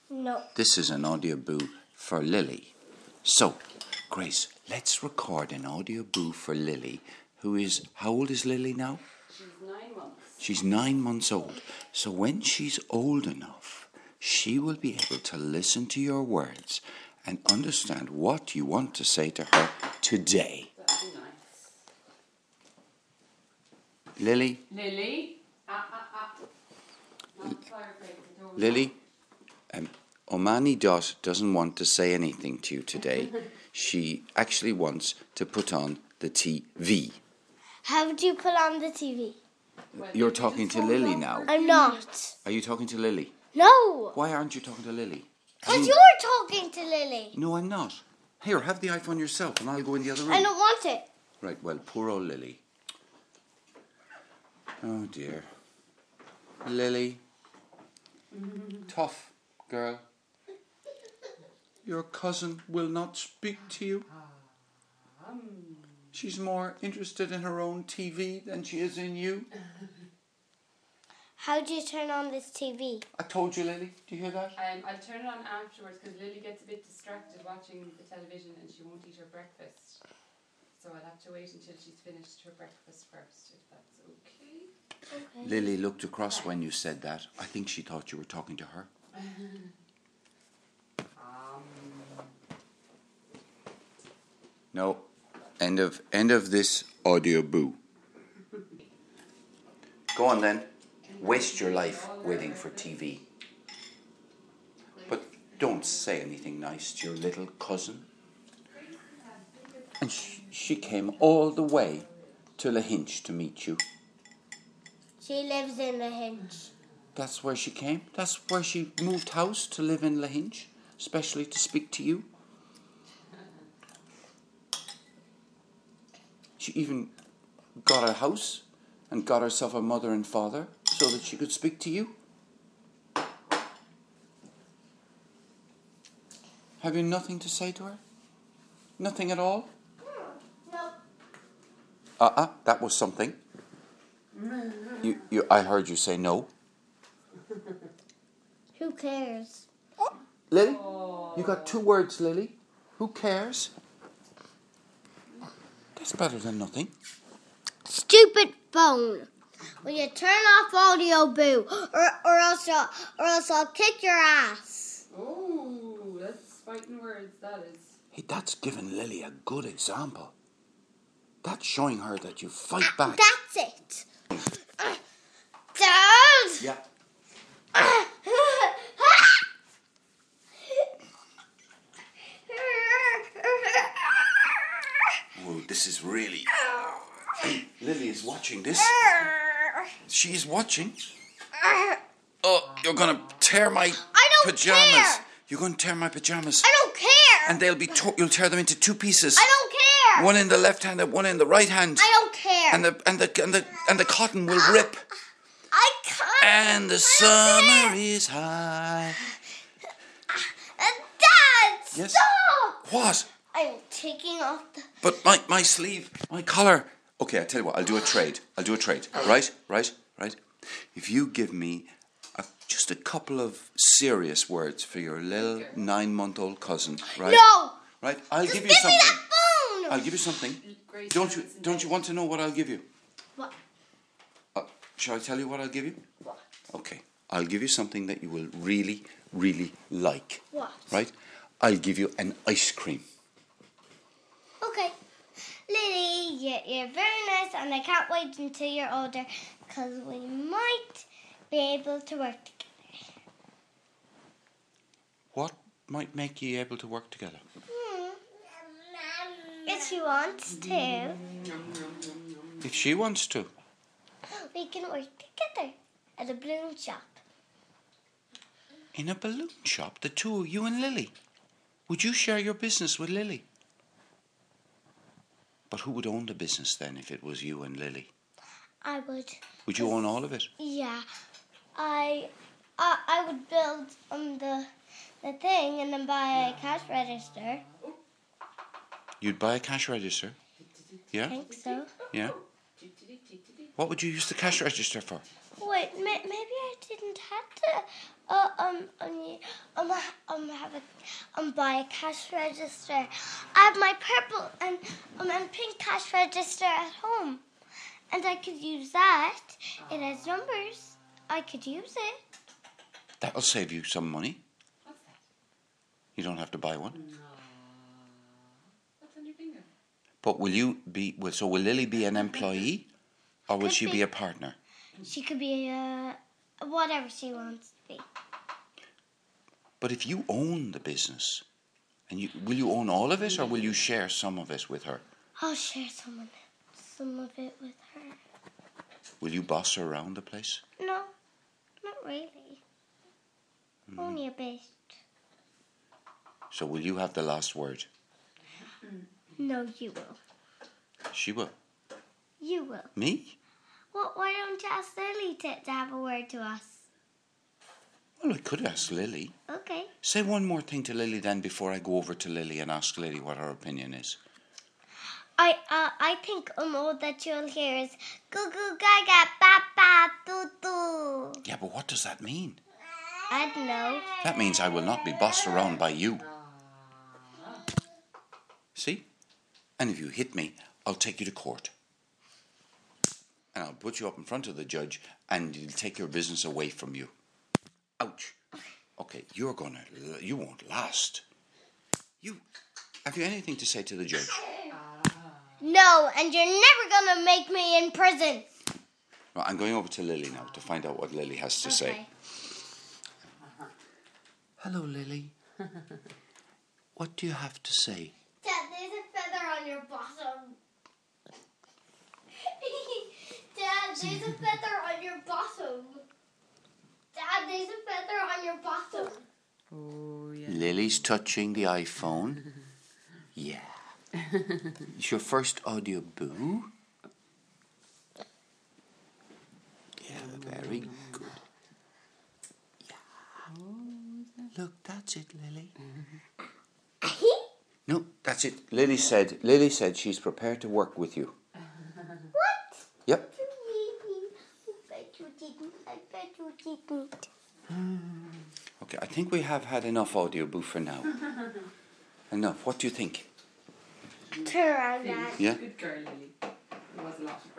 No. This is an audio boo for Lily. So, Grace, let's record an audio boo for Lily, who is, how old is Lily now? She's 9 months. She's 9 months old. So when she's old enough, she will be able to listen to your words and understand what you want to say to her today. That'd be nice. Lily? Lily? Not the fireplace. Lily? Omani Dot doesn't want to say anything to you today. She actually wants to put on the TV. How do you put on the TV? Well, You're talking to Lily now. I'm not. Are you talking to Lily? No. Why aren't you talking to Lily? Because you're talking to Lily. No, I'm not. Here, have the iPhone yourself and I'll go in the other room. I don't want it. Right, well, poor old Lily. Oh, dear. Lily. Tough girl. Your cousin will not speak to you. She's more interested in her own TV than she is in you. How do you turn on this TV? I told you, Lily. Do you hear that? I'll turn it on afterwards because Lily gets a bit distracted watching the television and she won't eat her breakfast. So I'll have to wait until she's finished her breakfast first, if that's okay. Okay. Lily looked across when you said that. I think she thought you were talking to her. No. End of this audio boo. Go on then. Waste your life waiting for TV. But don't say anything nice to your little cousin. And she came all the way to Lahinch to meet you. She lives in Lahinch. That's where she came? That's where she moved house to live in Lahinch? Especially to speak to you? She even got a house and got herself a mother and father so that she could speak to you? Have you nothing to say to her? Nothing at all? No. That was something. I heard you say no. Who cares? Lily? You got 2 words, Lily. Who cares? That's better than nothing. Stupid phone. Will you turn off audio boo or else I'll kick your ass. Oh, that's fighting words, that is. Hey, that's giving Lily a good example. That's showing her that you fight back. That's it. Dad! Yeah. Oh, this is really... Lily is watching this. She is watching. Oh, you're going to tear my pajamas. Care. You're going to tear my pajamas. I don't care. And they'll be you'll tear them into 2 pieces. I don't care. One in the left hand and one in the right hand. I don't care. And the cotton will rip. I can't. And the summer is high. Dad, Yes? stop. What? I'm taking off the... But my sleeve, my collar. Okay, I tell you what, I'll do a trade. Right? If you give me just a couple of serious words for your little 9-month-old cousin, right? No. Right? I'll Just give you give something. me that phone. I'll give you something. Grace Don't you want to know what I'll give you? What? Shall I tell you what I'll give you? What? Okay. I'll give you something that you will really, really like. What? Right? I'll give you an ice cream. Okay. Lily, you're very nice and I can't wait until you're older because we might be able to work together. What might make you able to work together? If she wants to, If she wants to. we can work together at a balloon shop. In a balloon shop, the two of you and Lily. Would you share your business with Lily? But who would own the business then if it was you and Lily? I would. Would you own all of it? Yeah. I would build the thing and then buy a cash register. You'd buy a cash register? I Yeah? think so. Yeah? What would you use the cash register for? Wait, maybe I didn't have to buy a cash register. I have my purple and pink cash register at home, and I could use that. It has numbers. I could use it. That'll save you some money. What's that? You don't have to buy one. No. What's on your finger? But will Lily be an employee, or will Could she be. be a partner? She could be whatever she wants to be. But if you own the business, will you own all of it, or will you share some of it with her? I'll share some of it with her. Will you boss her around the place? No, not really. Only a bit. So will you have the last word? No, you will. She will. You will. Me? Well, why don't you ask Lily to have a word to us? Well, I could ask Lily. Okay. Say one more thing to Lily then before I go over to Lily and ask Lily what her opinion is. I think all that you'll hear is goo goo gaga ba ba doo doo. Yeah, but what does that mean? I don't know. That means I will not be bossed around by you. See? And if you hit me, I'll take you to court. And I'll put you up in front of the judge and he'll take your business away from you. Ouch. Okay, you won't last. Have you anything to say to the judge? No, and you're never gonna make me in prison. Well, I'm going over to Lily now to find out what Lily has to say. Hello, Lily. What do you have to say? Dad, there's a feather on your bottom. Dad, there's a feather on your bottom. Dad, there's a feather on your bottom. Oh, yeah. Lily's touching the iPhone. Yeah. It's your first audio boo? Yeah, very good. Yeah. Look, that's it, Lily. No, that's it. Lily said she's prepared to work with you. What? Yep. I bet you didn't. Okay, I think we have had enough audio boo for now. Enough. What do you think? Turn around, Dad. Yeah? Good girl, Lily. There was a lot of